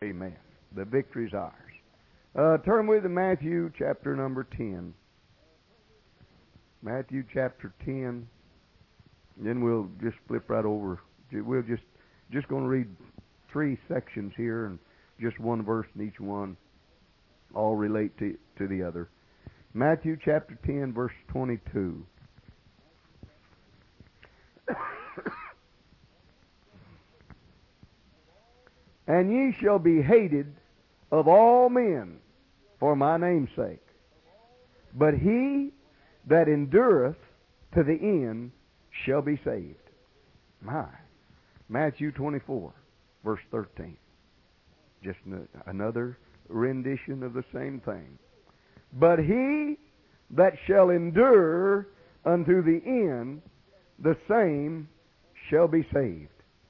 Amen. The victory's ours. Turn with me to Matthew chapter number 10. Matthew chapter 10. Then we'll just flip right over. We'll just going to read 3 sections here and just one verse in each one. All relate to the other. Matthew chapter 10, verse 22. And ye shall be hated of all men for my name's sake. But he that endureth to the end shall be saved. My. Matthew 24, verse 13. Just another rendition of the same thing. But he that shall endure unto the end, the same shall be saved.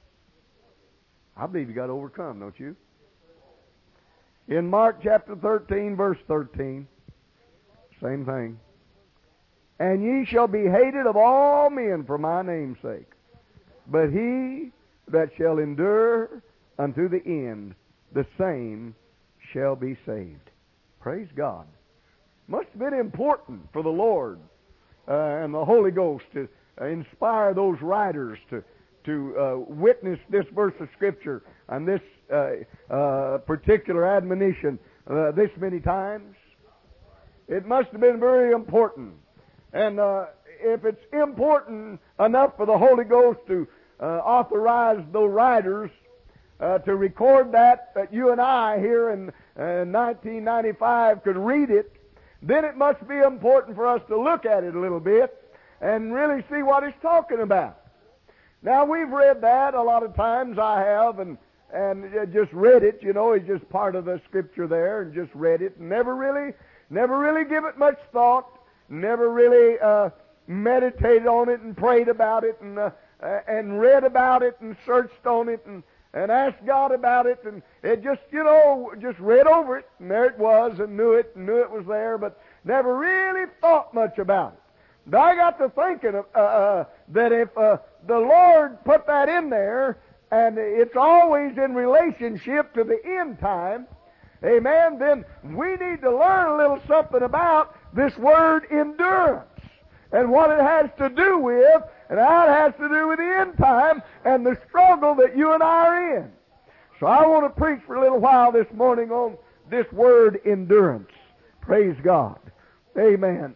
I believe you got to overcome, don't you? In Mark chapter 13, verse 13, same thing. And ye shall be hated of all men for my name's sake. But he that shall endure unto the end, the same shall be saved. Praise God. Must have been important for the Lord and the Holy Ghost to inspire those writers to witness this verse of Scripture and this particular admonition this many times. It must have been very important. And if it's important enough for the Holy Ghost to authorize those writers to record that you and I here in 1995 could read it, then it must be important for us to look at it a little bit and really see what it's talking about. Now, we've read that a lot of times, I have, and just read it, it's just part of the Scripture there, and just read it, and never really give it much thought, never really meditated on it and prayed about it and read about it and searched on it and asked God about it, and it just, just read over it, and there it was, and knew it was there, but never really thought much about it. But I got to thinking that if the Lord put that in there, and it's always in relationship to the end time, amen, then we need to learn a little something about this word endurance and what it has to do with and how it has to do with the end time and the struggle that you and I are in. So I want to preach for a little while this morning on this word endurance. Praise God. Amen.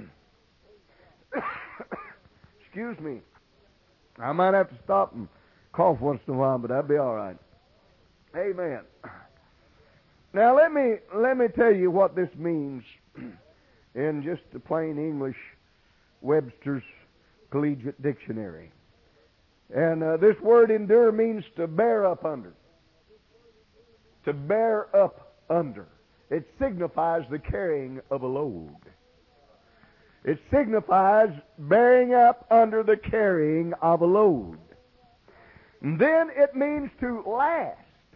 Excuse me. I might have to stop and cough once in a while, but that'll be all right. Amen. Now let me tell you what this means in just the plain English Webster's Collegiate Dictionary. And this word endure means to bear up under. To bear up under. It signifies the carrying of a load. It signifies bearing up under the carrying of a load. And then it means to last.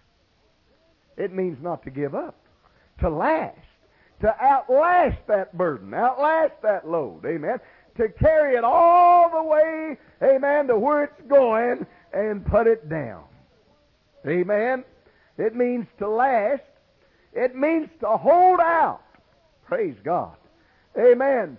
It means not to give up. To last. To outlast that burden. Outlast that load. Amen. To carry it all the way, amen, to where it's going and put it down. Amen. It means to last. It means to hold out. Praise God. Amen.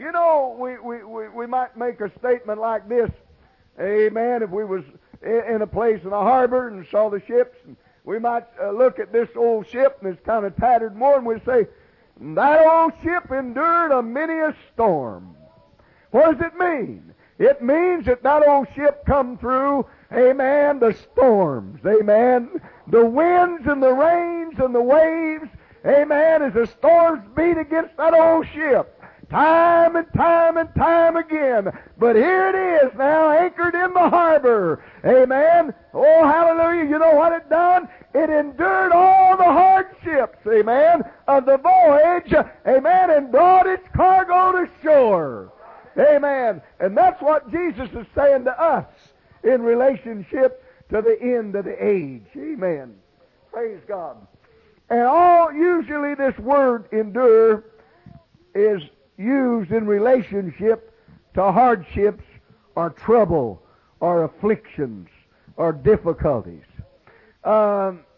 We might make a statement like this. Amen. If we was in a place in a harbor and saw the ships, and we might look at this old ship and it's kind of tattered more, and we'd say, that old ship endured a many a storm. What does it mean? It means that old ship come through, amen, the storms, amen, the winds and the rains and the waves, amen, as the storms beat against that old ship. Time and time and time again. But here it is now, anchored in the harbor. Amen. Oh, hallelujah. You know what it done? It endured all the hardships, amen, of the voyage, amen, and brought its cargo to shore. Amen. And that's what Jesus is saying to us in relationship to the end of the age. Amen. Praise God. And usually this word endure is used in relationship to hardships or trouble or afflictions or difficulties.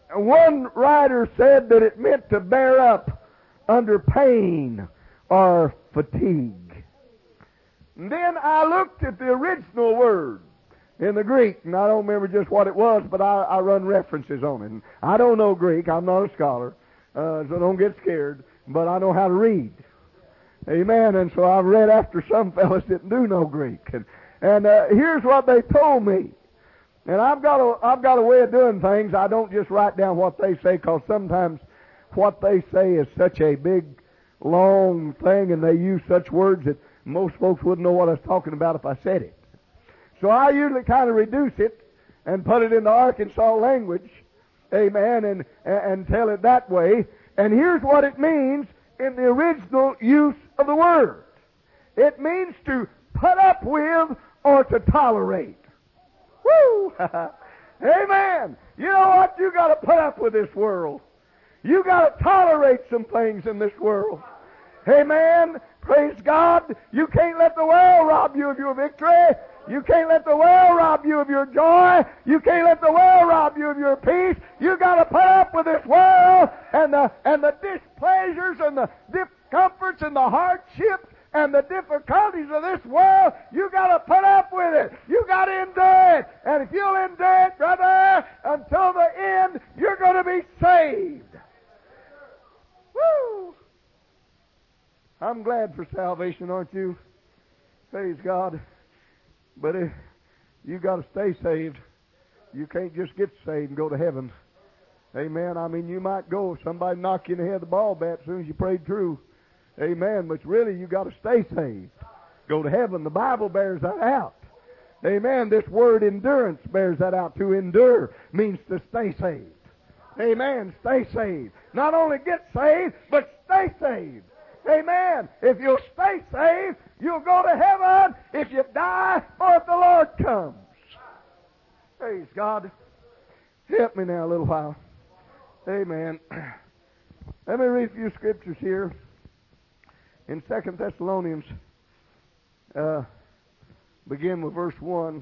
one writer said that it meant to bear up under pain or fatigue. And then I looked at the original word in the Greek, and I don't remember just what it was, but I run references on it. And I don't know Greek. I'm not a scholar, so don't get scared, but I know how to read. Amen. And so I've read after some fellas that do know Greek. And here's what they told me. And I've got a way of doing things. I don't just write down what they say, because sometimes what they say is such a big, long thing, and they use such words that most folks wouldn't know what I was talking about if I said it. So I usually kind of reduce it and put it into Arkansas language, amen, and tell it that way. And here's what it means in the original use of the word. It means to put up with or to tolerate. Woo! Amen. You know what? You got to put up with this world. You got to tolerate some things in this world. Amen. Praise God. You can't let the world rob you of your victory. You can't let the world rob you of your joy. You can't let the world rob you of your peace. You got to put up with this world and the displeasures and the discomforts and the hardships and the difficulties of this world. You got to put up with it. You got to endure it. And if you'll endure it, brother, until the end, you're going to be saved. Woo! I'm glad for salvation, aren't you? Praise God. But if you got to stay saved. You can't just get saved and go to heaven. Amen. I mean, you might go, somebody knock you in the head with a ball bat as soon as you prayed true. Amen. But really, you got to stay saved. Go to heaven. The Bible bears that out. Amen. This word endurance bears that out. To endure means to stay saved. Amen. Stay saved. Not only get saved, but stay saved. Amen. If you'll stay saved, you'll go to heaven if you die or if the Lord comes. Praise God. Help me now a little while. Amen. Let me read a few scriptures here. In 2 Thessalonians, begin with verse 1.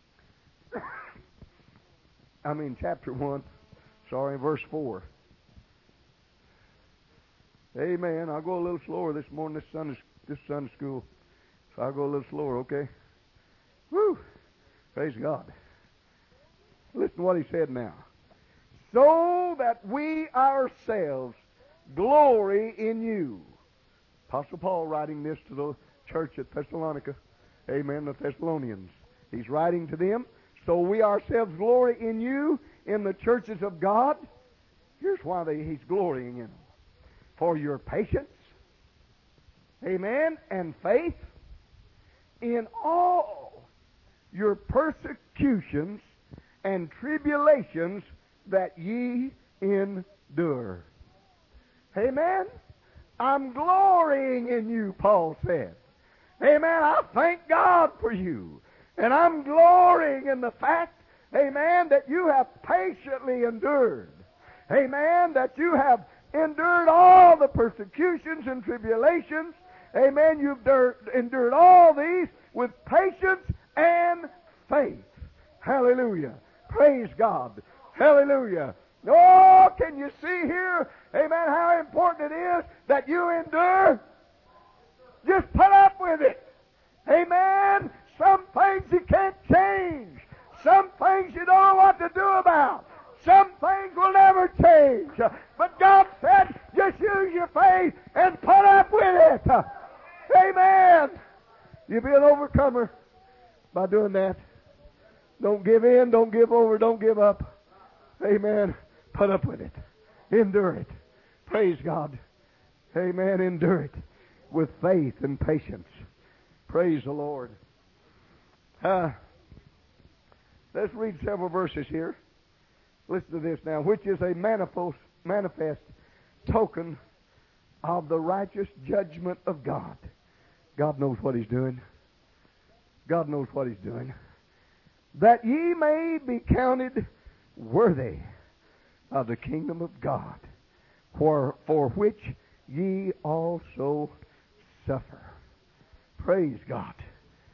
Chapter 1. Verse 4. Amen. I'll go a little slower this morning, this Sunday school. So I'll go a little slower, okay? Woo! Praise God. Listen to what he said now. So that we ourselves glory in you. Apostle Paul writing this to the church at Thessalonica. Amen, the Thessalonians. He's writing to them. So we ourselves glory in you, in the churches of God. Here's why he's glorying in them. For your patience, amen, and faith in all your persecutions and tribulations that ye endure. Amen. I'm glorying in you, Paul said. Amen. I thank God for you. And I'm glorying in the fact, amen, that you have patiently endured. Amen. That you have endured all the persecutions and tribulations. Amen. You've endured all these with patience and faith. Hallelujah. Praise God. Hallelujah. Oh, can you see here, amen, how important it is that you endure? Just put up with it. Amen. Some things you can't change. Some things you don't know what to do about. Some things will never change. But God said, just use your faith and put up with it. Amen. You'll be an overcomer by doing that. Don't give in, don't give over, don't give up. Amen. Put up with it. Endure it. Praise God. Amen. Endure it with faith and patience. Praise the Lord. Let's read several verses here. Listen to this now. Which is a manifest token of the righteous judgment of God. God knows what He's doing. God knows what He's doing. That ye may be counted worthy of the kingdom of God, for which ye also suffer. Praise God.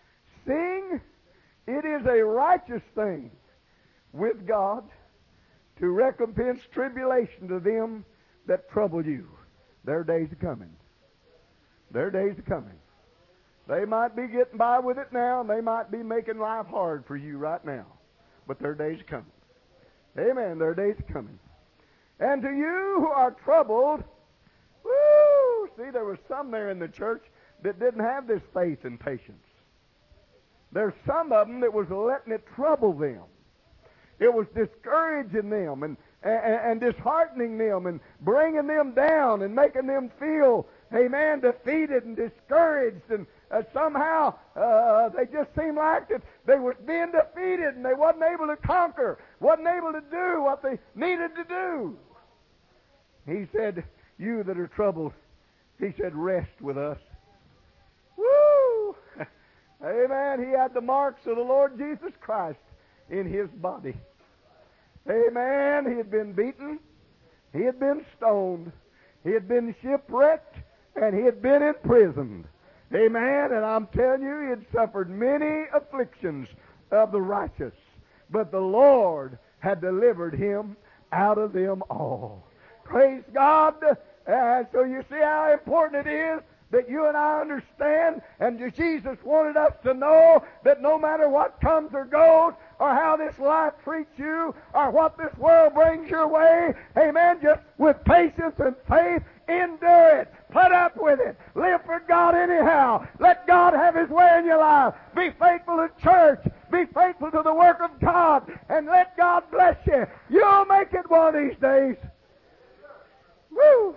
Seeing it is a righteous thing with God to recompense tribulation to them that trouble you. Their days are coming. Their days are coming. They might be getting by with it now, and they might be making life hard for you right now. But their days are coming. Amen. Their days are coming. And to you who are troubled, woo! See, there was some there in the church that didn't have this faith and patience. There's some of them that was letting it trouble them. It was discouraging them and disheartening them and bringing them down and making them feel, amen, defeated and discouraged. And somehow they just seemed like that they were being defeated and they wasn't able to conquer, wasn't able to do what they needed to do. He said, you that are troubled, he said, rest with us. Woo! Amen. He had the marks of the Lord Jesus Christ in his body. Amen. He had been beaten. He had been stoned. He had been shipwrecked. And he had been imprisoned. Amen. And I'm telling you, he had suffered many afflictions of the righteous. But the Lord had delivered him out of them all. Praise God. So you see how important it is that you and I understand, and Jesus wanted us to know that no matter what comes or goes, or how this life treats you, or what this world brings your way, amen, just with patience and faith, endure it. Put up with it. Live for God anyhow. Let God have His way in your life. Be faithful to church. Be faithful to the work of God, and let God bless you. You'll make it one of these days. Woo!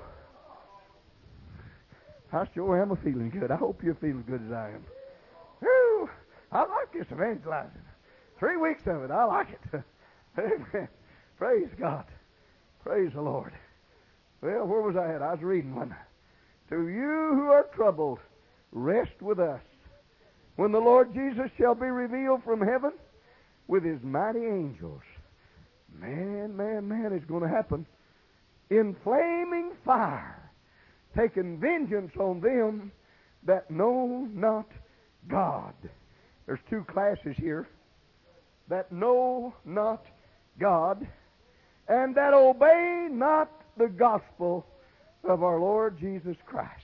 I sure am feeling good. I hope you're feeling good as I am. Whew. I like this evangelizing. 3 weeks of it. I like it. Amen. Praise God. Praise the Lord. Well, where was I at? I was reading one. To you who are troubled, rest with us. When the Lord Jesus shall be revealed from heaven with His mighty angels. Man, it's going to happen. In flaming fire, taking vengeance on them that know not God. There's 2 classes here. That know not God, and that obey not the gospel of our Lord Jesus Christ.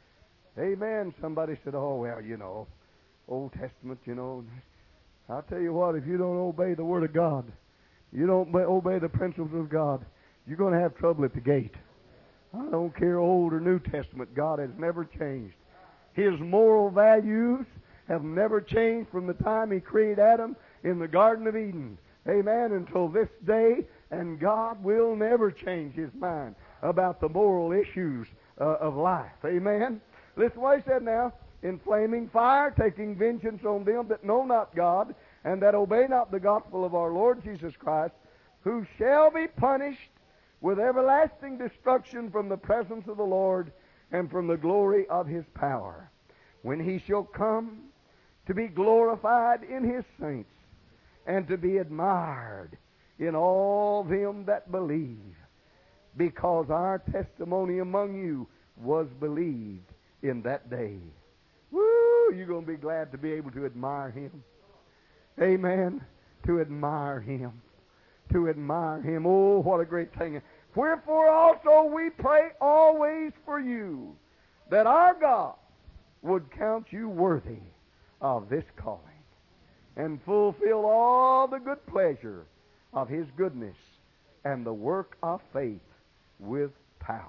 Amen. Somebody said, oh, well, you know, Old Testament, you know. I'll tell you what, if you don't obey the Word of God, you don't obey the principles of God, you're going to have trouble at the gate. I don't care Old or New Testament. God has never changed. His moral values have never changed from the time He created Adam in the Garden of Eden. Amen. Until this day. And God will never change His mind about the moral issues of life. Amen. Listen what He said now. In flaming fire, taking vengeance on them that know not God, and that obey not the gospel of our Lord Jesus Christ, who shall be punished with everlasting destruction from the presence of the Lord and from the glory of His power, when He shall come to be glorified in His saints, and to be admired in all them that believe, because our testimony among you was believed in that day. Woo! You're going to be glad to be able to admire Him. Amen. To admire Him. To admire Him. Oh, what a great thing. Wherefore also we pray always for you, that our God would count you worthy of this calling, and fulfill all the good pleasure of His goodness and the work of faith with power.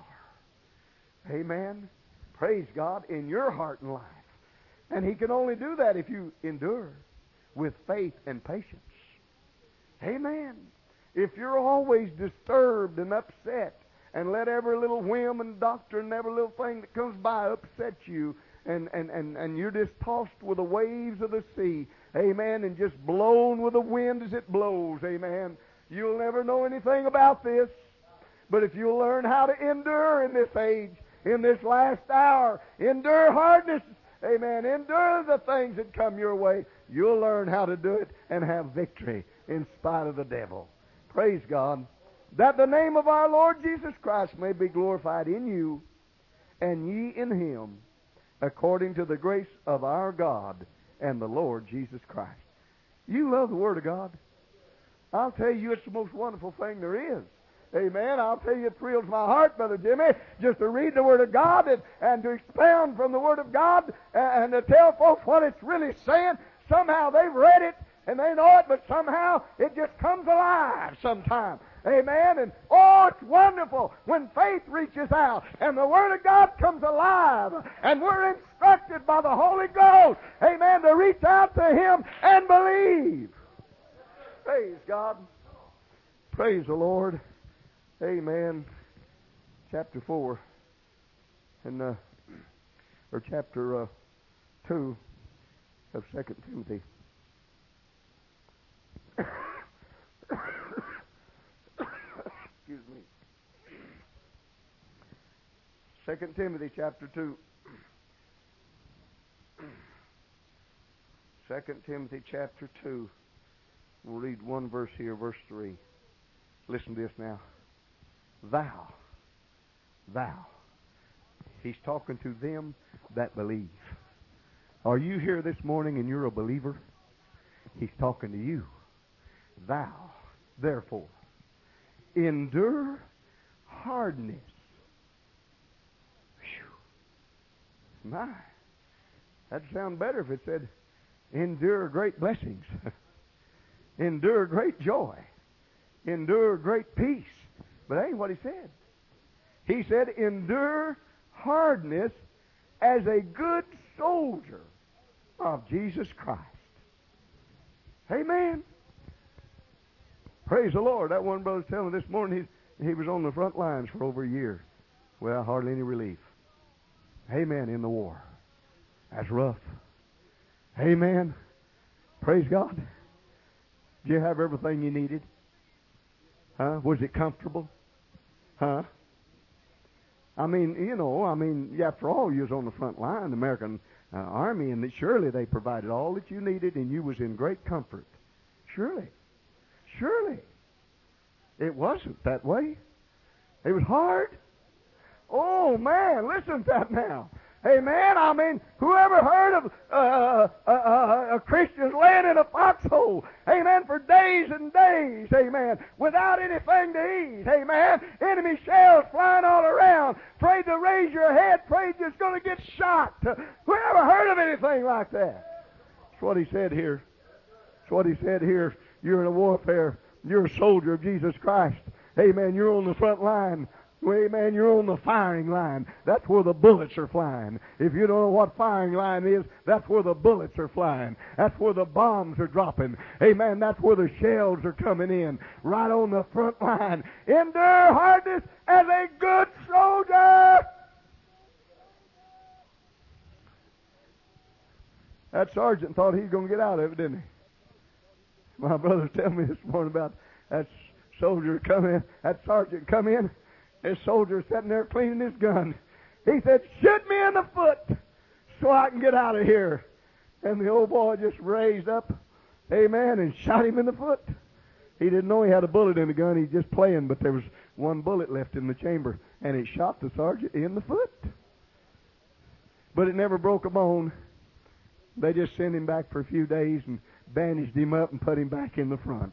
Amen. Praise God in your heart and life. And He can only do that if you endure with faith and patience. Amen. If you're always disturbed and upset and let every little whim and doctrine and every little thing that comes by upset you, and you're just tossed with the waves of the sea, amen, and just blown with the wind as it blows, amen, you'll never know anything about this. But if you'll learn how to endure in this age, in this last hour, endure hardness, amen, endure the things that come your way, you'll learn how to do it and have victory in spite of the devil. Praise God. That the name of our Lord Jesus Christ may be glorified in you, and ye in Him, according to the grace of our God and the Lord Jesus Christ. You love the Word of God? I'll tell you, it's the most wonderful thing there is. Amen. I'll tell you, it thrills my heart, Brother Jimmy, just to read the Word of God and to expound from the Word of God and to tell folks what it's really saying. Somehow they've read it and they know it, but somehow it just comes alive sometime. Amen. And oh, it's wonderful when faith reaches out and the Word of God comes alive and we're instructed by the Holy Ghost, amen, to reach out to Him and believe. Praise God. Praise the Lord. Amen. Chapter 4 and or chapter 2 of 2 Timothy. Excuse me. 2 Timothy chapter 2. 2 Timothy chapter 2. We'll read one verse here, verse 3. Listen to this now. Thou. He's talking to them that believe. Are you here this morning and you're a believer? He's talking to you. Thou, therefore, endure hardness. Whew. My, that'd sound better if it said, endure great blessings. Endure great joy. Endure great peace. But that ain't what he said. He said, endure hardness as a good soldier of Jesus Christ. Amen. Praise the Lord. That one brother's telling me this morning he was on the front lines for over a year without hardly any relief. Amen. In the war. That's rough. Amen. Praise God. Did you have everything you needed? Huh? Was it comfortable? Huh? I mean, after all, you was on the front line, the American Army, and surely they provided all that you needed, and you was in great comfort. Surely. It wasn't that way. It was hard. Oh, man, listen to that now. Amen. I mean, whoever heard of Christians laying in a foxhole, amen, for days and days, amen, without anything to eat, amen, enemy shells flying all around, afraid to raise your head, afraid you're going to get shot. Whoever heard of anything like that? That's what he said here. That's what he said here. You're in a warfare. You're a soldier of Jesus Christ. Amen. You're on the front line. Amen. You're on the firing line. That's where the bullets are flying. If you don't know what firing line is, that's where the bullets are flying. That's where the bombs are dropping. Amen. That's where the shells are coming in. Right on the front line. Endure hardness as a good soldier. That sergeant thought he was going to get out of it, didn't he? My brother tell me this morning about that soldier come in, that sergeant come in. This soldier sitting there cleaning his gun. He said, shoot me in the foot so I can get out of here. And the old boy just raised up, amen, and shot him in the foot. He didn't know he had a bullet in the gun. He was just playing, but there was one bullet left in the chamber, and it shot the sergeant in the foot. But it never broke a bone. They just sent him back for a few days and bandaged him up and put him back in the front.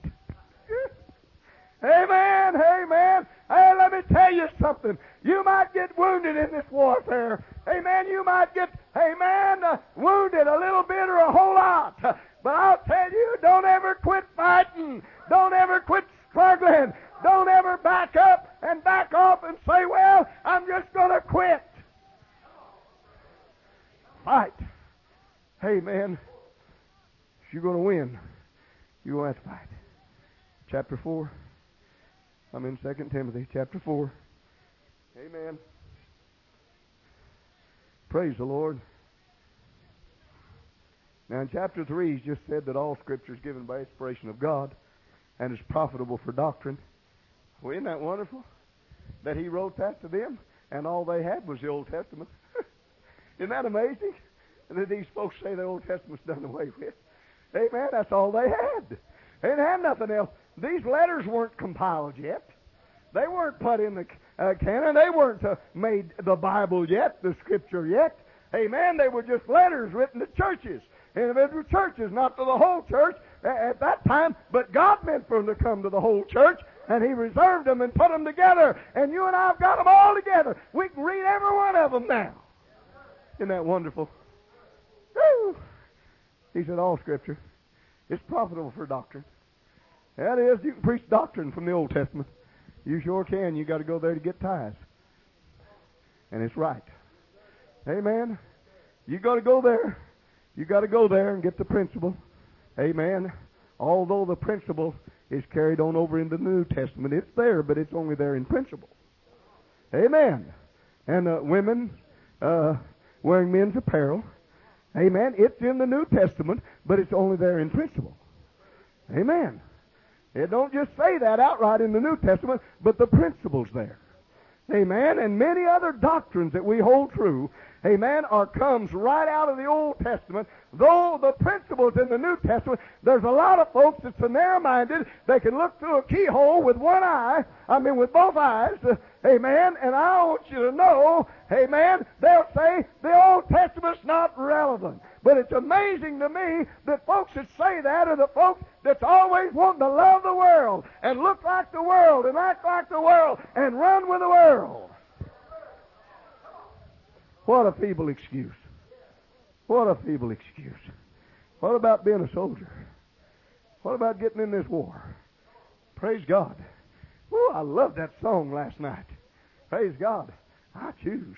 Amen, amen. Hey, let me tell you something. You might get wounded in this warfare. Amen. You might get, wounded a little bit or a whole lot. But I'll tell you, don't ever quit fighting. Don't ever quit struggling. Don't ever back up and back off and say, well, I'm just going to quit. Fight. Amen. If you're going to win, you're going to have to fight. Chapter 4. I'm in 2 Timothy chapter 4. Amen. Praise the Lord. Now in chapter 3, he's just said that all Scripture is given by inspiration of God and is profitable for doctrine. Well, isn't that wonderful? That he wrote that to them and all they had was the Old Testament. Isn't that amazing? And that these folks say the Old Testament's done away with. Amen. That's all they had. They didn't have nothing else. These letters weren't compiled yet. They weren't put in the canon. They weren't made the Bible yet, the Scripture yet. Amen. They were just letters written to churches. individual churches, not to the whole church at that time, but God meant for them to come to the whole church, and He reserved them and put them together, and you and I have got them all together. We can read every one of them now. Isn't that wonderful? Woo! He said, all Scripture is profitable for doctrine. That is, you can preach doctrine from the Old Testament. You sure can. You got to go there to get tithes. And it's right. Amen. You got to go there. You got to go there and get the principle. Amen. Although the principle is carried on over into the New Testament, it's there, but it's only there in principle. Amen. And women wearing men's apparel. Amen. It's in the New Testament, but it's only there in principle. Amen. It don't just say that outright in the New Testament, but the principle's there. Amen. And many other doctrines that we hold true, amen, comes right out of the Old Testament. Though the principles in the New Testament, there's a lot of folks that's so narrow-minded, they can look through a keyhole with one eye, with both eyes, amen, and I want you to know, amen, they'll say the Old Testament's not relevant. But it's amazing to me that folks that say that are the folks that's always wanting to love the world and look like the world and act like the world and run with the world. What a feeble excuse. What a feeble excuse. What about being a soldier? What about getting in this war? Praise God. Woo, I loved that song last night. Praise God. I choose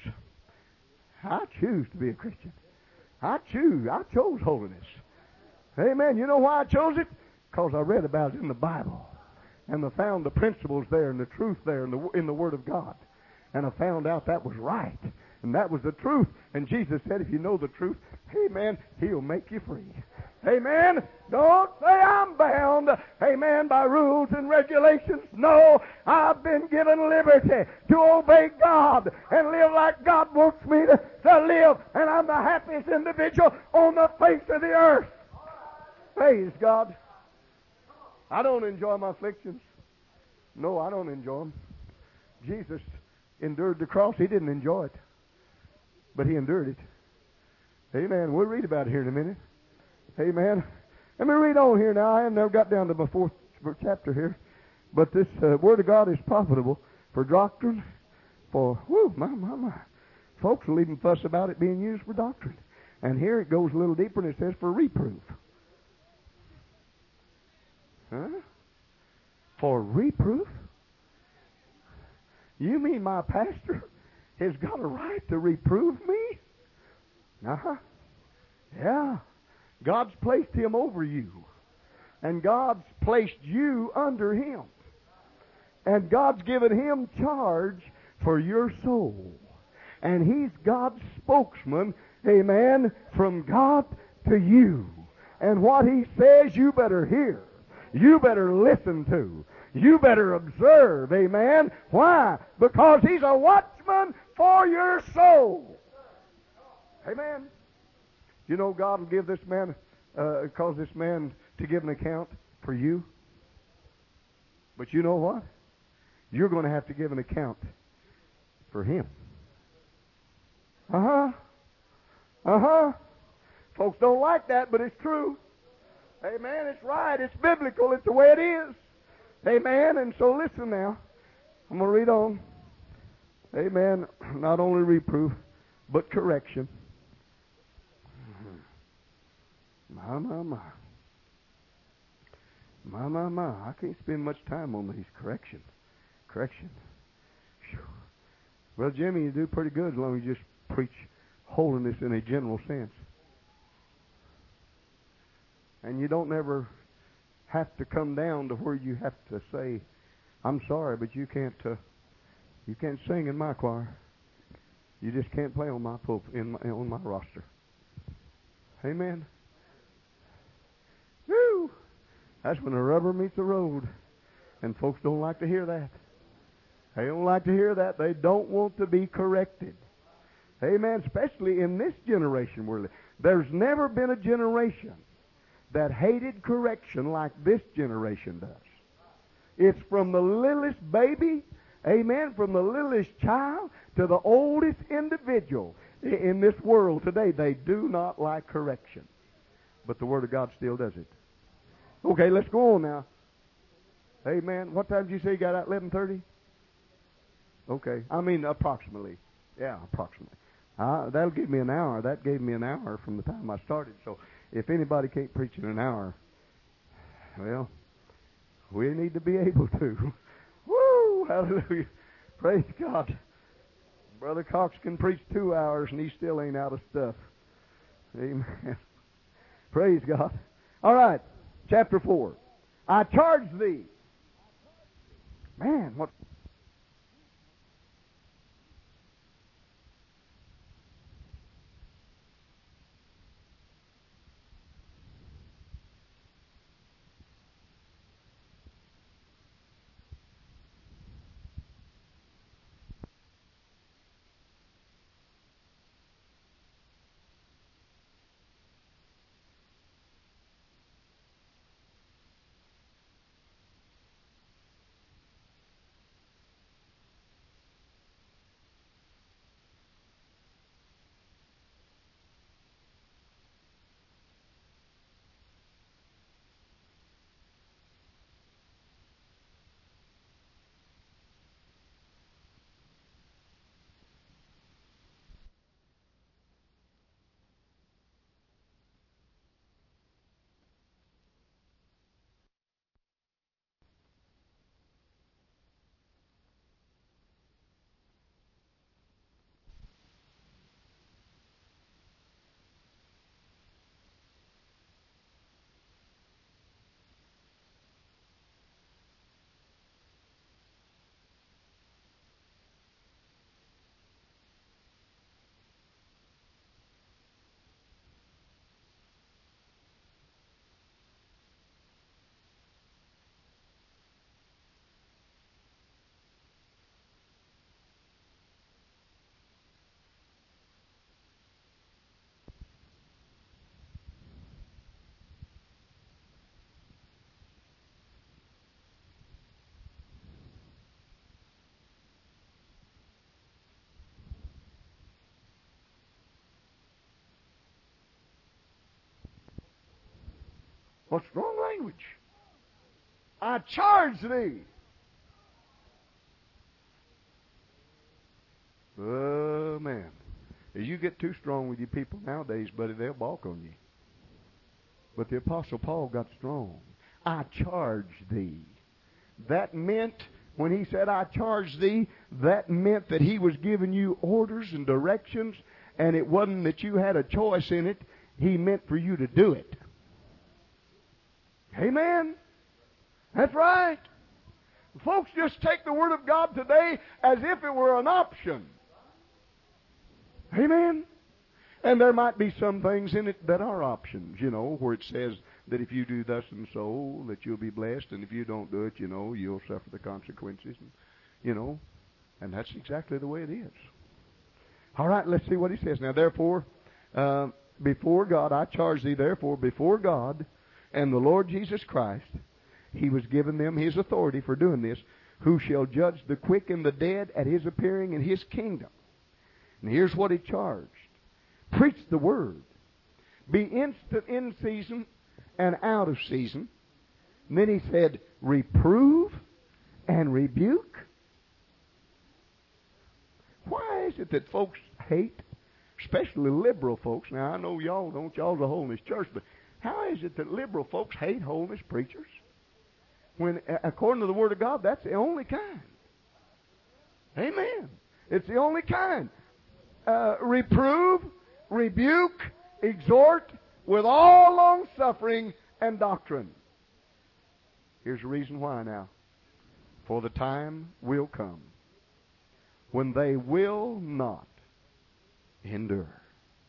to be a Christian. I chose holiness. Amen. You know why I chose it? Because I read about it in the Bible. And I found the principles there and the truth there in the Word of God. And I found out that was right. And that was the truth. And Jesus said, if you know the truth, amen, He'll make you free. Amen. Don't say I'm bound, amen, by rules and regulations. No, I've been given liberty to obey God and live like God wants me to live. And I'm the happiest individual on the face of the earth. Praise God. I don't enjoy my afflictions. No, I don't enjoy them. Jesus endured the cross. He didn't enjoy it, but He endured it. Amen. We'll read about it here in a minute. Amen. Let me read on here now. I have never got down to my fourth chapter here. But this Word of God is profitable for doctrine, for, my. Folks will even fuss about it being used for doctrine. And here it goes a little deeper and it says for reproof. Huh? For reproof? You mean my pastor has got a right to reprove me? Uh-huh. Yeah. God's placed him over you. And God's placed you under him. And God's given him charge for your soul. And he's God's spokesman, amen, from God to you. And what he says, you better hear. You better listen to. You better observe, amen. Why? Because he's a watchman for your soul. Amen. You know God will give this man, cause this man to give an account for you. But you know what? You're going to have to give an account for him. Folks don't like that, but it's true. Amen. It's right. It's biblical. It's the way it is. Amen. And so listen now. I'm going to read on. Amen. Not only reproof, but correction. My. I can't spend much time on these correction. Whew. Well, Jimmy, you do pretty good as long as you just preach holiness in a general sense. And you don't ever have to come down to where you have to say, I'm sorry, but you can't sing in my choir. You just can't play on my pulpit, on my roster. Amen. Woo! That's when the rubber meets the road. And folks don't like to hear that. They don't like to hear that. They don't want to be corrected. Amen. Especially in this generation we're living. There's never been a generation that hated correction like this generation does. It's from the littlest baby, amen, from the littlest child to the oldest individual in this world today. They do not like correction. But the Word of God still does it. Okay, let's go on now. Amen. What time did you say you got out? 11:30? Okay. I mean, approximately. Yeah, approximately. That'll give me an hour. That gave me an hour from the time I started. So if anybody can't preach in an hour, well, we need to be able to. Woo! Hallelujah. Praise God. Brother Cox can preach 2 hours and he still ain't out of stuff. Amen. Praise God. All right. Chapter 4. I charge thee. Man, what... What strong language? I charge thee. Oh, man. As you get too strong with your people nowadays, buddy, they'll balk on you. But the Apostle Paul got strong. I charge thee. That meant, when he said, I charge thee, that meant that he was giving you orders and directions, and it wasn't that you had a choice in it. He meant for you to do it. Amen? That's right. Folks just take the Word of God today as if it were an option. Amen? And there might be some things in it that are options, you know, where it says that if you do thus and so, that you'll be blessed, and if you don't do it, you know, you'll suffer the consequences, and, you know, and that's exactly the way it is. All right, let's see what he says. Now, therefore, before God, I charge thee, therefore, before God and the Lord Jesus Christ, he was given them his authority for doing this, who shall judge the quick and the dead at his appearing in his kingdom. And here's what he charged. Preach the word. Be instant in season and out of season. And then he said, reprove and rebuke. Why is it that folks hate, especially liberal folks? Now, I know y'all don't. Y'all's a holiness church, but how is it that liberal folks hate holiness preachers? When, according to the Word of God, that's the only kind. Amen. It's the only kind. Reprove, rebuke, exhort with all long suffering and doctrine. Here's the reason why now. For the time will come when they will not endure.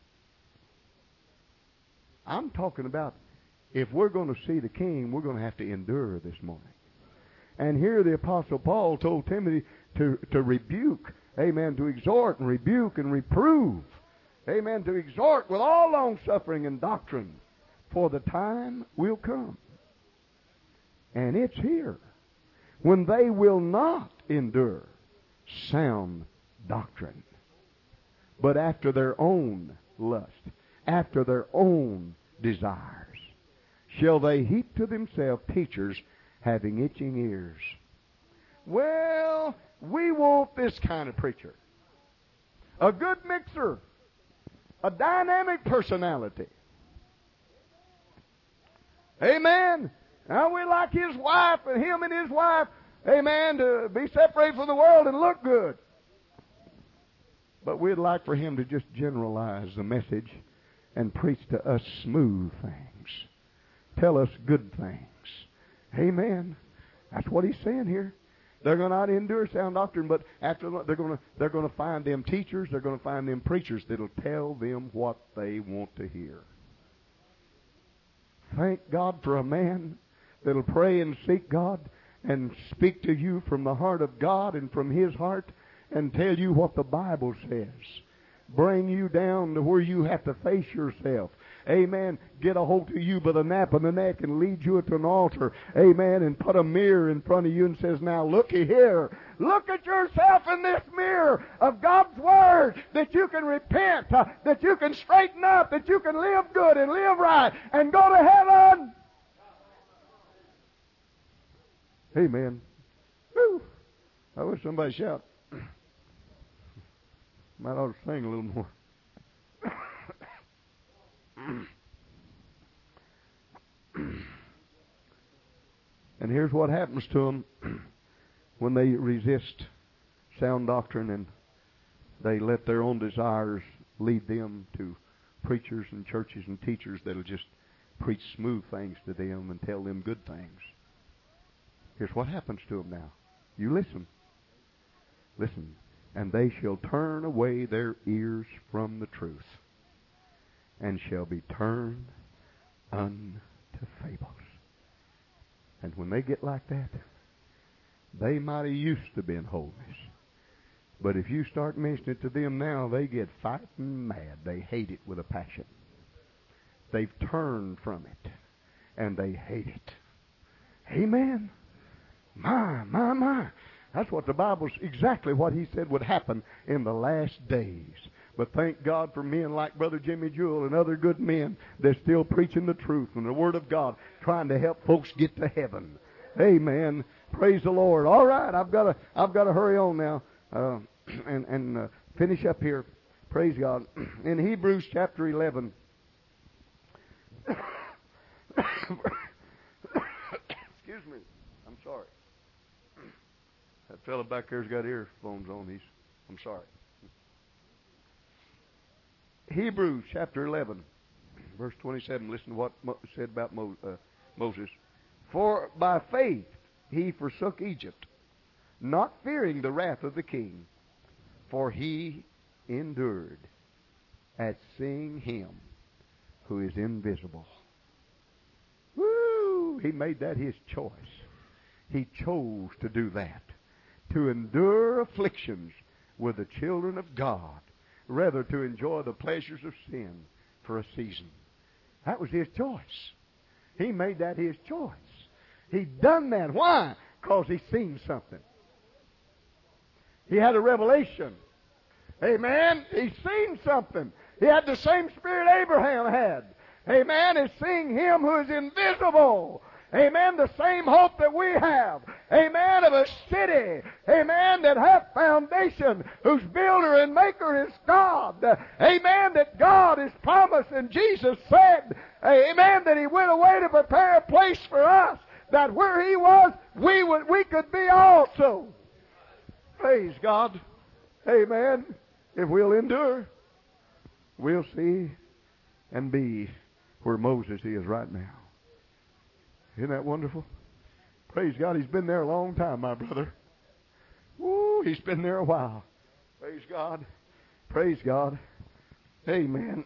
I'm talking about if we're going to see the King, we're going to have to endure this morning. And here the Apostle Paul told Timothy to rebuke, amen, to exhort and rebuke and reprove, amen, to exhort with all long suffering and doctrine, for the time will come. And it's here when they will not endure sound doctrine, but after their own lust, after their own desires shall they heap to themselves teachers having itching ears. Well, we want this kind of preacher. A good mixer. A dynamic personality. Amen. Now we like his wife and him and his wife, amen, to be separated from the world and look good. But we'd like for him to just generalize the message and preach to us smooth things. Tell us good things. Amen. That's what he's saying here. They're going to not endure sound doctrine, but after they're going to find them teachers, they're going to find them preachers that'll tell them what they want to hear. Thank God for a man that'll pray and seek God and speak to you from the heart of God and from his heart and tell you what the Bible says. Bring you down to where you have to face yourself. Amen. Get a hold of you by the nape of the neck and lead you to an altar. Amen. And put a mirror in front of you and says, now looky here. Look at yourself in this mirror of God's Word, that you can repent, that you can straighten up, that you can live good and live right and go to heaven. Amen. Woo. I wish somebody shout. Might ought to sing a little more. And here's what happens to them when they resist sound doctrine and they let their own desires lead them to preachers and churches and teachers that'll just preach smooth things to them and tell them good things. Here's what happens to them now. You listen. Listen. And they shall turn away their ears from the truth, and shall be turned unto fables. And when they get like that, they might have used to been holiness. But if you start mentioning it to them now, they get fighting mad. They hate it with a passion. They've turned from it, and they hate it. Amen. My. That's what the Bible's exactly what he said would happen in the last days. But thank God for men like Brother Jimmy Jewell and other good men that's still preaching the truth and the Word of God, trying to help folks get to heaven. Amen. Praise the Lord. All right, I've got to hurry on now and finish up here. Praise God. In Hebrews chapter 11. Excuse me. I'm sorry. That fellow back there's got earphones on. I'm sorry. Hebrews chapter 11, verse 27. Listen to what said about Moses. For by faith he forsook Egypt, not fearing the wrath of the king, for he endured at seeing him who is invisible. Woo! He made that his choice. He chose to do that. To endure afflictions with the children of God, rather to enjoy the pleasures of sin for a season. That was his choice. He made that his choice. He done that. Why? Because he seen something. He had a revelation. Amen. He seen something. He had the same spirit Abraham had. Amen. Is seeing him who is invisible. Amen. The same hope that we have. Amen. Of a city. Amen. That hath foundation. Whose builder and maker is God. Amen. That God is promised. And Jesus said, amen, that he went away to prepare a place for us. That where he was, we could be also. Praise God. Amen. If we'll endure, we'll see and be where Moses is right now. Isn't that wonderful? Praise God. He's been there a long time, my brother. Woo, he's been there a while. Praise God. Praise God. Amen.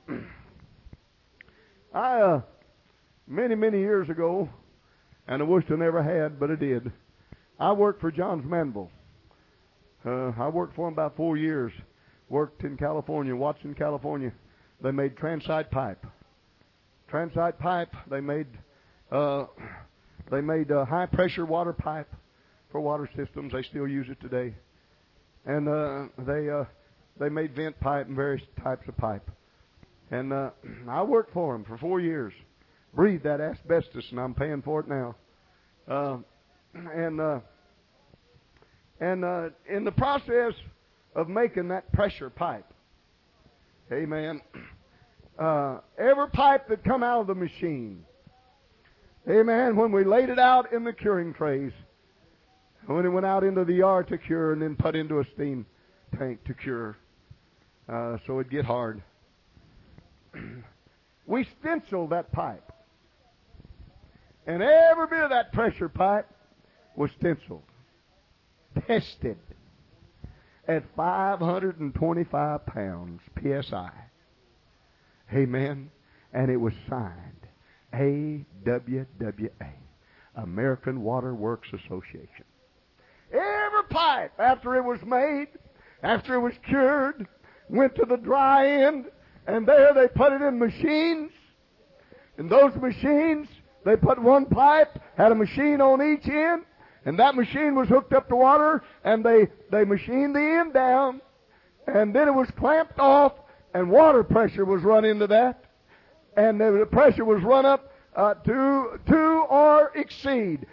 Many years ago, and I wish I never had, but I did, I worked for Johns Manville. I worked for him about 4 years. Worked in California, Watson, California. They made transite pipe. Transite pipe, they made high pressure water pipe for water systems. They still use it today. And they made vent pipe and various types of pipe. And I worked for them for 4 years. Breathed that asbestos, and I'm paying for it now. And in the process of making that pressure pipe, amen, every pipe that come out of the machine, amen, when we laid it out in the curing trays, when it went out into the yard to cure and then put into a steam tank to cure, so it'd get hard, we stenciled that pipe. And every bit of that pressure pipe was stenciled, tested at 525 pounds PSI. Amen. And it was signed AWWA, American Water Works Association. Every pipe, after it was made, after it was cured, went to the dry end, and there they put it in machines. And those machines, they put one pipe, had a machine on each end, and that machine was hooked up to water, and they machined the end down, and then it was clamped off, and water pressure was run into that, and the pressure was run up to or exceed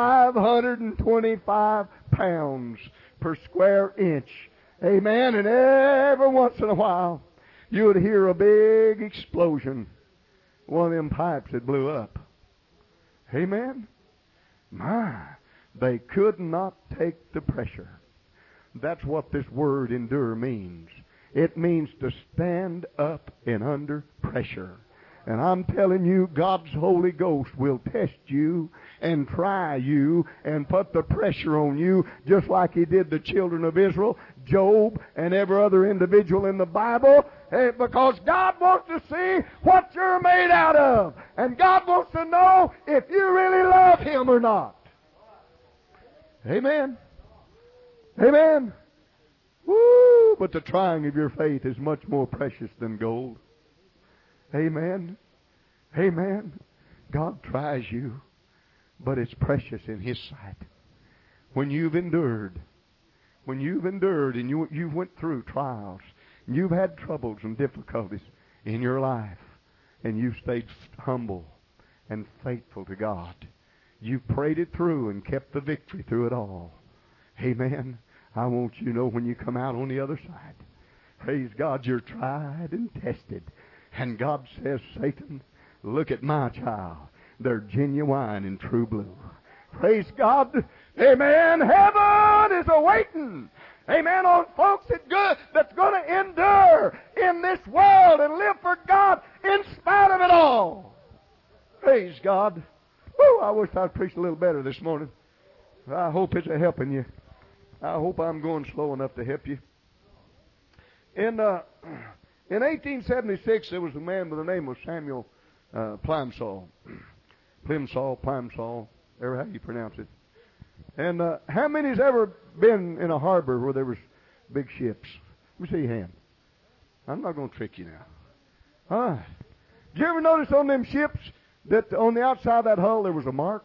525 pounds per square inch. Amen. And every once in a while, you would hear a big explosion. One of them pipes that blew up. Amen. My, they could not take the pressure. That's what this word endure means. It means to stand up and under pressure. And I'm telling you, God's Holy Ghost will test you and try you and put the pressure on you just like He did the children of Israel, Job, and every other individual in the Bible, because God wants to see what you're made out of. And God wants to know if you really love Him or not. Amen. Amen. Woo! But the trying of your faith is much more precious than gold. Amen. Amen. God tries you, but it's precious in His sight. When you've endured and you went through trials, and you've had troubles and difficulties in your life, and you've stayed humble and faithful to God, you've prayed it through and kept the victory through it all. Amen. I want you to know when you come out on the other side, praise God, you're tried and tested. And God says, Satan, look at my child. They're genuine and true blue. Praise God. Amen. Heaven is awaiting. Amen. On folks that's going to endure in this world and live for God in spite of it all. Praise God. Woo, I wish I'd preached a little better this morning. I hope it's helping you. I hope I'm going slow enough to help you. In 1876, there was a man by the name of Samuel Plimsoll. Plimsoll, ever how you pronounce it. And how many's ever been in a harbor where there was big ships? Let me see your hand. I'm not going to trick you now. All right. Did you ever notice on them ships that on the outside of that hull there was a mark?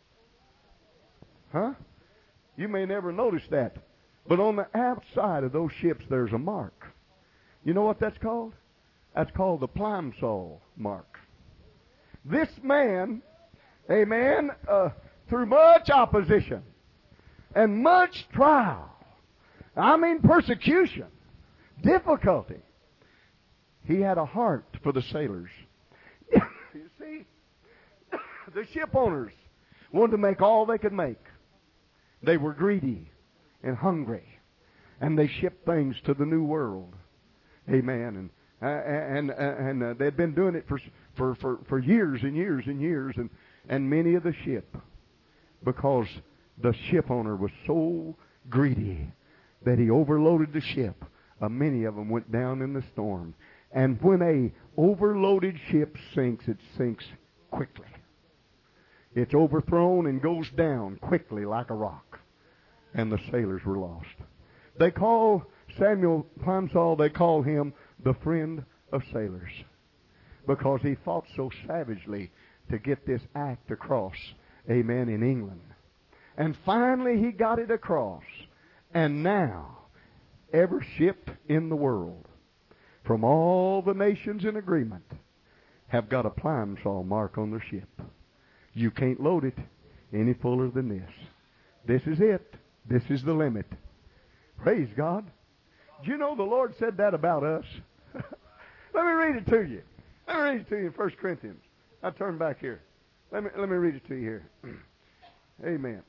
Huh? You may never notice that. But on the outside of those ships there's a mark. You know what that's called? That's called the Plimsoll mark. This man, amen, through much opposition and much trial, I mean persecution, difficulty, he had a heart for the sailors. You see, the ship owners wanted to make all they could make. They were greedy and hungry, and they shipped things to the New World. Amen. And they'd been doing it for years and years and years, and many of the ship, because the ship owner was so greedy that he overloaded the ship. Many of them went down in the storm. And when a overloaded ship sinks, it sinks quickly. It's overthrown and goes down quickly like a rock. And the sailors were lost. They call Samuel Plimsoll, they call him the friend of sailors, because he fought so savagely to get this act across, amen, in England. And finally he got it across. And now, every ship in the world from all the nations in agreement have got a prime saw mark on their ship. You can't load it any fuller than this. This is it. This is the limit. Praise God. Do you know the Lord said that about us? Let me read it to you. Let me read it to you in 1 Corinthians. I'll turn back here. Let me read it to you here. Amen.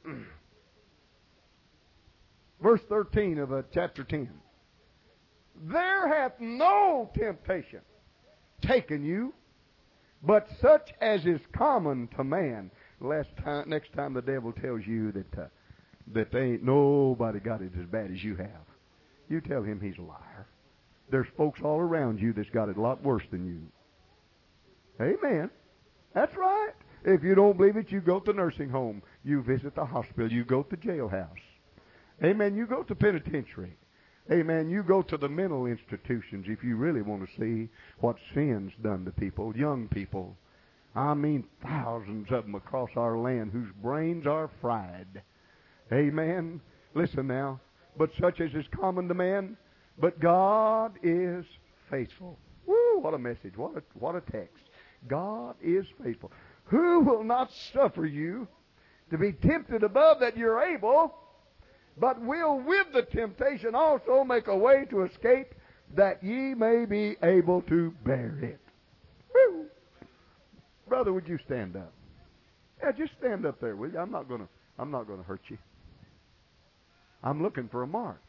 Verse 13 of chapter 10. There hath no temptation taken you, but such as is common to man. Next time the devil tells you that they ain't nobody got it as bad as you have, you tell him he's a liar. There's folks all around you that's got it a lot worse than you. Amen. That's right. If you don't believe it, you go to the nursing home. You visit the hospital. You go to the jailhouse. Amen. You go to penitentiary. Amen. You go to the mental institutions if you really want to see what sin's done to people, young people. I mean thousands of them across our land whose brains are fried. Amen. Listen now. But such as is common to man, but God is faithful. Woo, what a message. What a text. God is faithful. Who will not suffer you to be tempted above that you're able, but will with the temptation also make a way to escape, that ye may be able to bear it. Woo. Brother, would you stand up? Yeah, just stand up there, will you? I'm not gonna hurt you. I'm looking for a mark.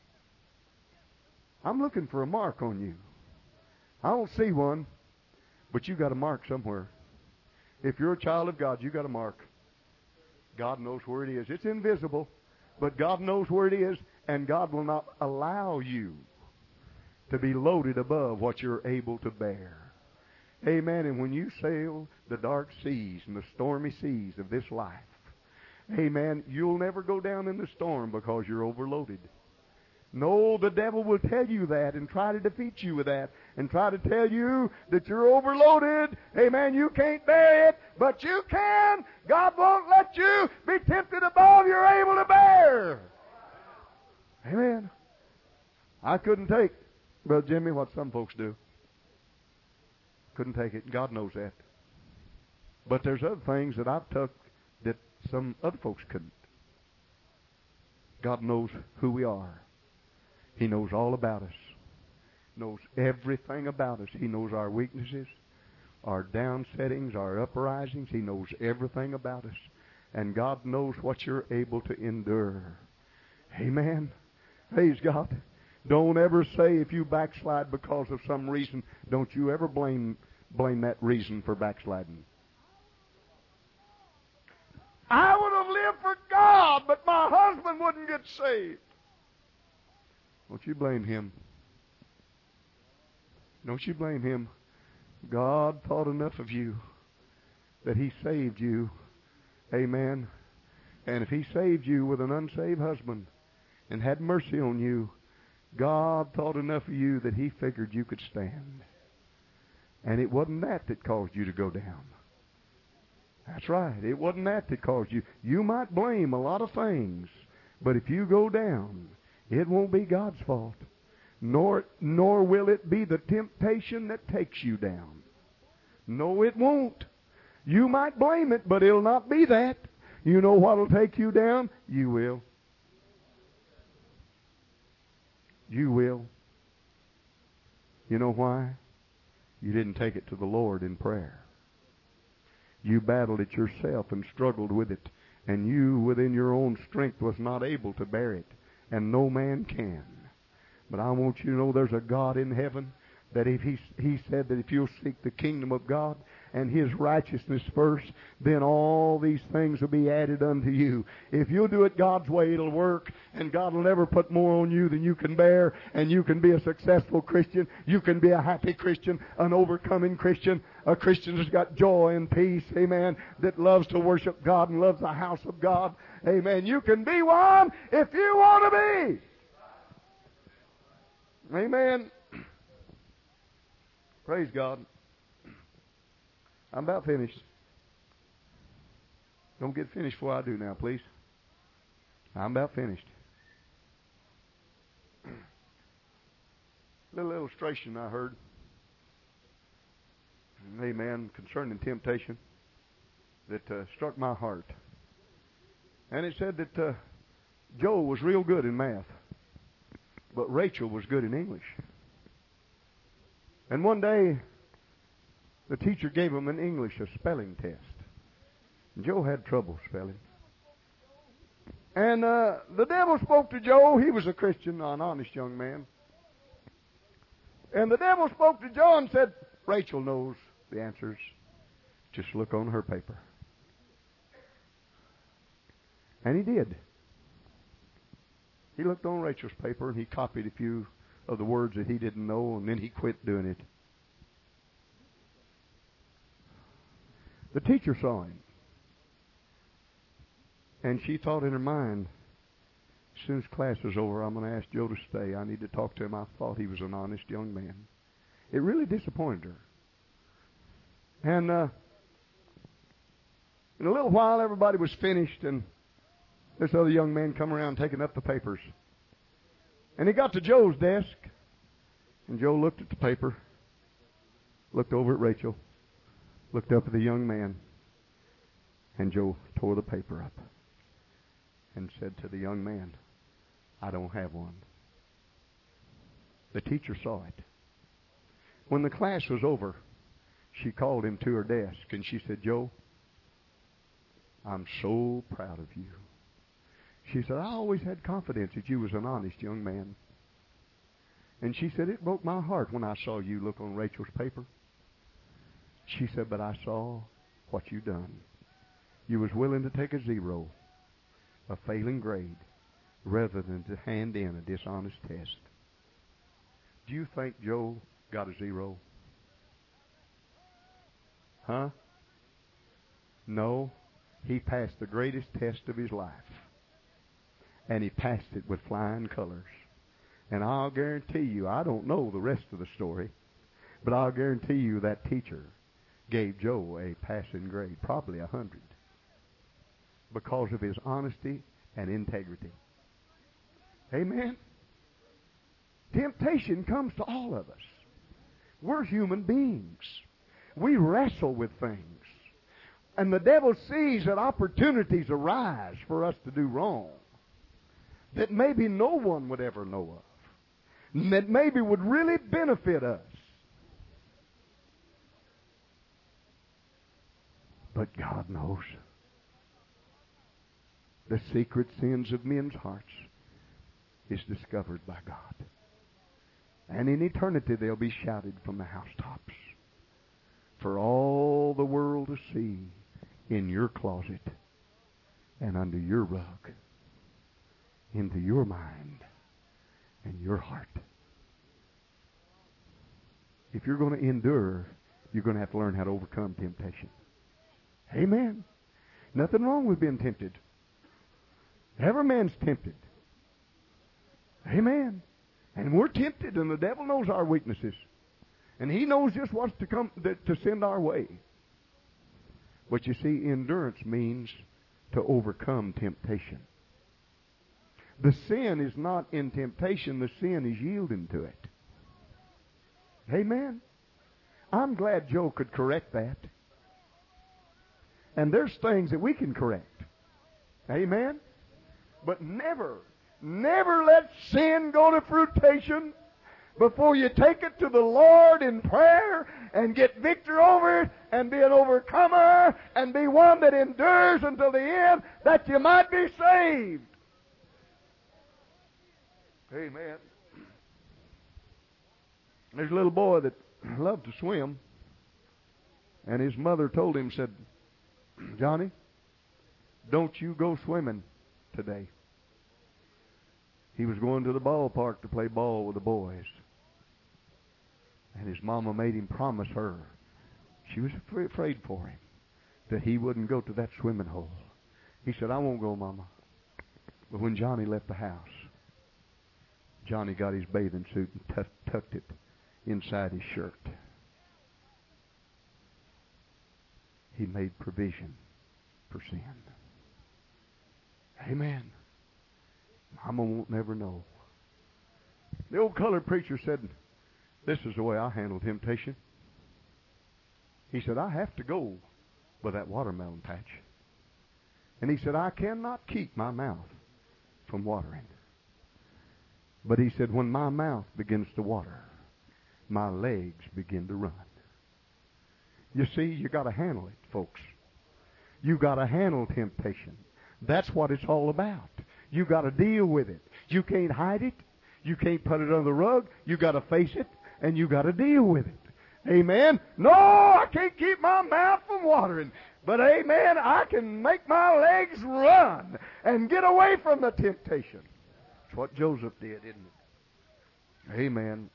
I'm looking for a mark on you. I don't see one, but you got a mark somewhere. If you're a child of God, you got a mark. God knows where it is. It's invisible, but God knows where it is, and God will not allow you to be loaded above what you're able to bear. Amen. And when you sail the dark seas and the stormy seas of this life, amen, you'll never go down in the storm because you're overloaded. No, the devil will tell you that and try to defeat you with that and try to tell you that you're overloaded. Amen. You can't bear it, but you can. God won't let you be tempted above you're able to bear. Amen. I couldn't take, Brother Jimmy, what some folks do. Couldn't take it. God knows that. But there's other things that I've took that some other folks couldn't. God knows who we are. He knows all about us. Knows everything about us. He knows our weaknesses, our downsettings, our uprisings. He knows everything about us. And God knows what you're able to endure. Amen. Praise God. Don't ever say if you backslide because of some reason, don't you ever blame that reason for backsliding. I would have lived for God, but my husband wouldn't get saved. Don't you blame him. Don't you blame him. God thought enough of you that He saved you. Amen. And if He saved you with an unsaved husband and had mercy on you, God thought enough of you that He figured you could stand. And it wasn't that caused you to go down. That's right. It wasn't that caused you. You might blame a lot of things, but if you go down, it won't be God's fault. Nor will it be the temptation that takes you down. No, it won't. You might blame it, but it'll not be that. You know what will take you down? You will. You will. You know why? You didn't take it to the Lord in prayer. You battled it yourself and struggled with it, and you within your own strength was not able to bear it, and no man can. But I want you to know there's a God in heaven that if He said that if you'll seek the kingdom of God and His righteousness first, then all these things will be added unto you. If you'll do it God's way, it'll work, and God will never put more on you than you can bear, and you can be a successful Christian. You can be a happy Christian, an overcoming Christian, a Christian that's got joy and peace, amen, that loves to worship God and loves the house of God, amen. You can be one if you want to be. Amen. Praise God. I'm about finished. Don't get finished before I do now, please. I'm about finished. Little illustration I heard. Amen. Concerning temptation that struck my heart. And it said that Joel was real good in math, but Rachel was good in English. And one day, the teacher gave him in English a spelling test. And Joe had trouble spelling. And the devil spoke to Joe. He was a Christian, an honest young man. And the devil spoke to Joe and said, Rachel knows the answers. Just look on her paper. And he did. He looked on Rachel's paper and he copied a few of the words that he didn't know, and then he quit doing it. The teacher saw him. And she thought in her mind, as soon as class is over, I'm going to ask Joe to stay. I need to talk to him. I thought he was an honest young man. It really disappointed her. And in a little while, everybody was finished, and this other young man come around taking up the papers. And he got to Joe's desk, and Joe looked at the paper, looked over at Rachel, looked up at the young man, and Joe tore the paper up and said to the young man, I don't have one. The teacher saw it. When the class was over, she called him to her desk, and she said, Joe, I'm so proud of you. She said, I always had confidence that you was an honest young man. And she said, it broke my heart when I saw you look on Rachel's paper. She said, but I saw what you done. You was willing to take a 0, a failing grade, rather than to hand in a dishonest test. Do you think Joe got a 0? Huh? No. He passed the greatest test of his life. And he passed it with flying colors. And I'll guarantee you, I don't know the rest of the story, but I'll guarantee you that teacher gave Joe a passing grade, probably 100, because of his honesty and integrity. Amen? Temptation comes to all of us. We're human beings. We wrestle with things. And the devil sees that opportunities arise for us to do wrong that maybe no one would ever know of, that maybe would really benefit us. But God knows the secret sins of men's hearts is discovered by God. And in eternity they'll be shouted from the housetops for all the world to see in your closet and under your rug, into your mind and your heart. If you're going to endure, you're going to have to learn how to overcome temptation. Amen. Nothing wrong with being tempted. Every man's tempted. Amen. And we're tempted, and the devil knows our weaknesses. And he knows just what's to come to send our way. But you see, endurance means to overcome temptation. The sin is not in temptation. The sin is yielding to it. Amen. I'm glad Joe could correct that. And there's things that we can correct. Amen. But never let sin go to fruition before you take it to the Lord in prayer and get victory over it and be an overcomer and be one that endures until the end, that you might be saved. Amen. There's a little boy that loved to swim, and his mother told him, said, Johnny, don't you go swimming today. He was going to the ballpark to play ball with the boys. And his mama made him promise her. She was afraid for him that he wouldn't go to that swimming hole. He said, I won't go, Mama. But when Johnny left the house, Johnny got his bathing suit and tucked it inside his shirt. He made provision for sin. Amen. Mama won't never know. The old colored preacher said, This is the way I handle temptation. He said, I have to go by that watermelon patch. And he said, I cannot keep my mouth from watering. But he said, when my mouth begins to water, my legs begin to run. You see, you got to handle it, folks. You got to handle temptation. That's what it's all about. You got to deal with it. You can't hide it. You can't put it under the rug. You got to face it, and you got to deal with it. Amen. No, I can't keep my mouth from watering. But amen, I can make my legs run and get away from the temptation. That's what Joseph did, isn't it? Amen.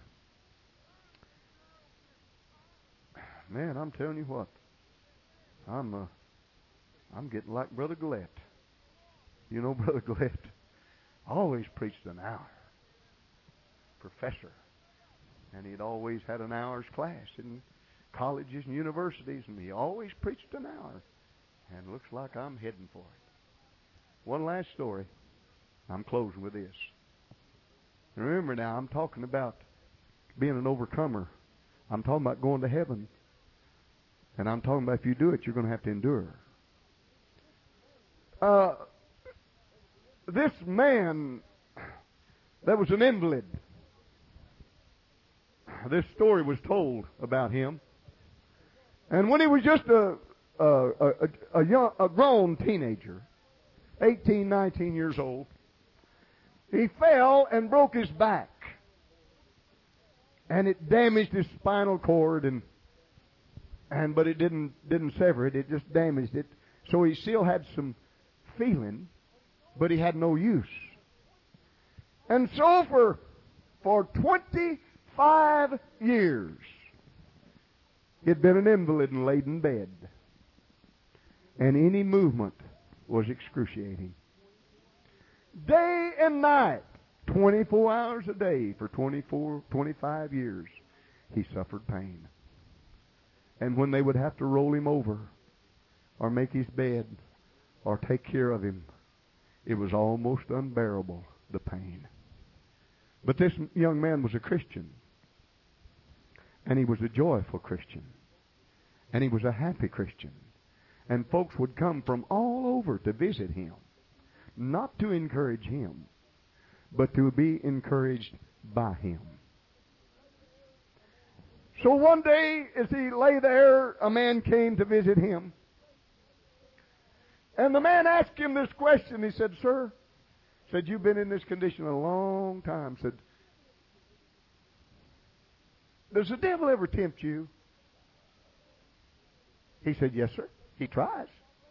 Man, I'm telling you what. I'm getting like Brother Gillette. You know Brother Gillette? Always preached an hour. Professor. And he'd always had an hour's class in colleges and universities, and he always preached an hour. And it looks like I'm heading for it. One last story. I'm closing with this. Remember now, I'm talking about being an overcomer. I'm talking about going to heaven. And I'm talking about if you do it, you're going to have to endure. This man that was an invalid, this story was told about him. And when he was just a grown teenager, 18, 19 years old, he fell and broke his back. And it damaged his spinal cord, but it didn't sever it. It just damaged it. So he still had some feeling, but he had no use. And so for 25 years, he'd been an invalid and laid in bed. And any movement was excruciating. Day and night, 24 hours a day for 25 years, he suffered pain. And when they would have to roll him over or make his bed or take care of him, it was almost unbearable, the pain. But this young man was a Christian. And he was a joyful Christian. And he was a happy Christian. And folks would come from all over to visit him. Not to encourage him, but to be encouraged by him. So one day, as he lay there, a man came to visit him. And the man asked him this question. He said, "Sir," said, "you've been in this condition a long time." Said, "Does the devil ever tempt you?" He said, "Yes, sir. He tries."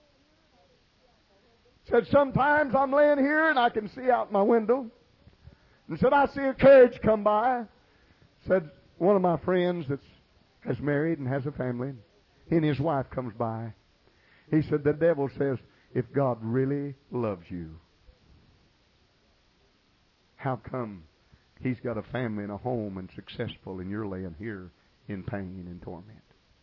Said, "Sometimes I'm laying here and I can see out my window." And said, "I see a carriage come by." Said, "One of my friends has married and has a family, he and his wife comes by." He said, "The devil says, if God really loves you, how come he's got a family and a home and successful and you're laying here in pain and torment?"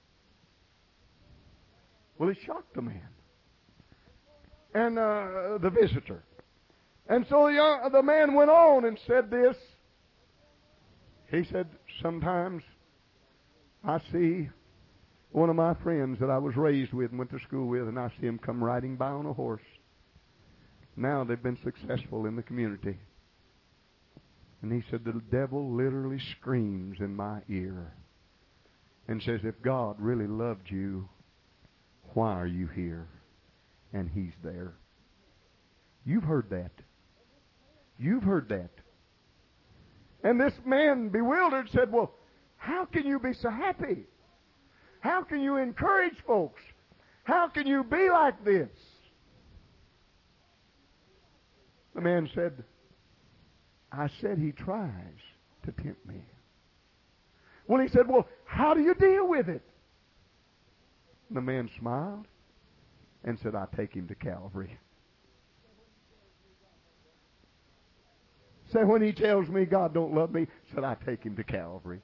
Well, it shocked the man and the visitor. And so the man went on and said this. He said, "Sometimes I see one of my friends that I was raised with and went to school with, and I see him come riding by on a horse. Now they've been successful in the community." And he said, "The devil literally screams in my ear and says, if God really loved you, why are you here?" And he's there. You've heard that. You've heard that. And this man, bewildered, said, "Well, how can you be so happy? How can you encourage folks? How can you be like this?" The man said, "I said he tries to tempt me." Well, he said, "Well, how do you deal with it?" The man smiled and said, "I take him to Calvary." Said, "When he tells me God don't love me," said, "I take him to Calvary."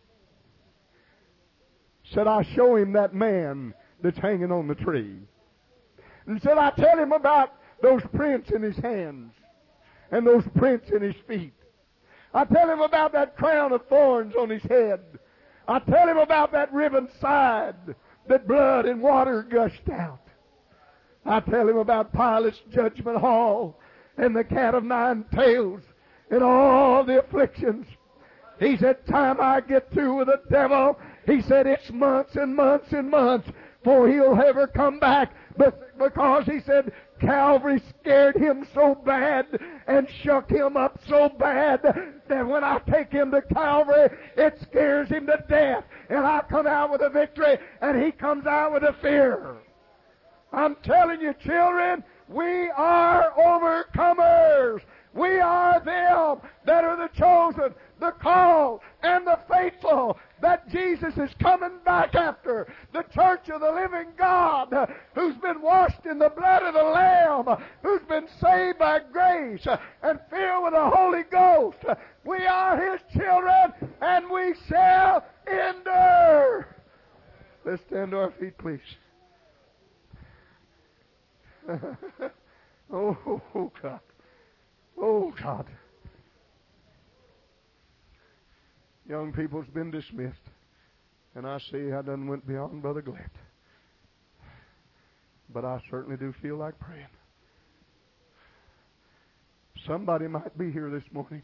Said, "I show him that man that's hanging on the tree." And said, "I tell him about those prints in his hands and those prints in his feet. I tell him about that crown of thorns on his head. I tell him about that riven side that blood and water gushed out. I tell him about Pilate's judgment hall and the cat of nine tails and all the afflictions. He said, time I get through with the devil, he said, it's months and months and months before he'll ever come back. But because he said Calvary scared him so bad and shook him up so bad that when I take him to Calvary, it scares him to death. And I come out with a victory and he comes out with a fear. I'm telling you, children, we are overcomers. We are them that are the chosen, the called, and the faithful that Jesus is coming back after. The church of the living God who's been washed in the blood of the Lamb, who's been saved by grace and filled with the Holy Ghost. We are His children, and we shall endure. Let's stand to our feet, please. Oh, God. Oh, God. Young people's been dismissed. And I see I done went beyond Brother Glett. But I certainly do feel like praying. Somebody might be here this morning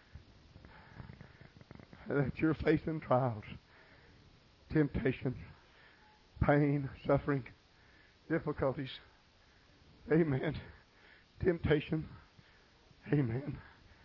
that you're facing trials, temptation, pain, suffering, difficulties. Amen. Temptation. Amen.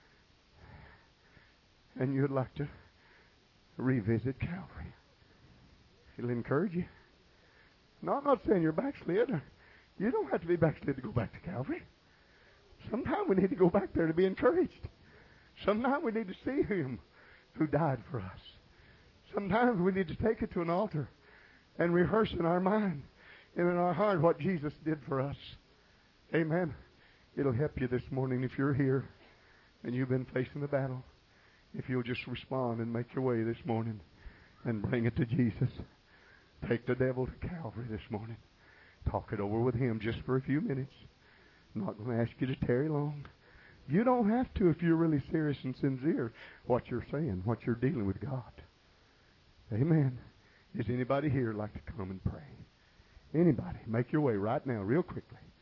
And you'd like to revisit Calvary. It'll encourage you. No, I'm not saying you're backslid. You don't have to be backslid to go back to Calvary. Sometimes we need to go back there to be encouraged. Sometimes we need to see Him who died for us. Sometimes we need to take it to an altar and rehearse in our mind and in our heart what Jesus did for us. Amen. It'll help you this morning if you're here and you've been facing the battle. If you'll just respond and make your way this morning and bring it to Jesus. Take the devil to Calvary this morning. Talk it over with Him just for a few minutes. I'm not going to ask you to tarry long. You don't have to if you're really serious and sincere what you're saying, what you're dealing with God. Amen. Is anybody here like to come and pray? Anybody? Make your way right now real quickly.